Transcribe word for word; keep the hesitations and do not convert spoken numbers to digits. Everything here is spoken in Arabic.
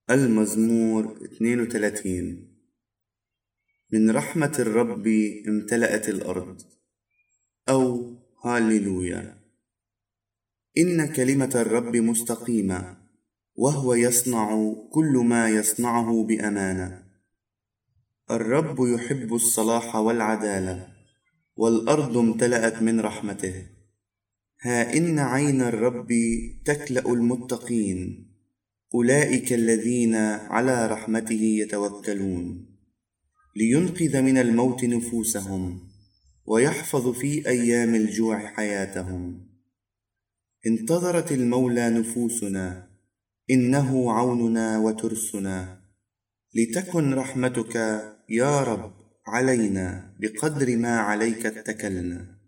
المزمور اثنين وثلاثين. من رحمة الرب امتلأت الأرض، أو هاليلويا. إن كلمة الرب مستقيمة، وهو يصنع كل ما يصنعه بأمانة. الرب يحب الصلاح والعدالة، والأرض امتلأت من رحمته. ها إن عين الرب تكلأ المتقين، أولئك الذين على رحمته يتوكلون، لينقذ من الموت نفوسهم، ويحفظ في أيام الجوع حياتهم. انتظرت المولى نفوسنا، إنه عوننا وترسنا. لتكن رحمتك يا رب علينا بقدر ما عليك اتكلنا.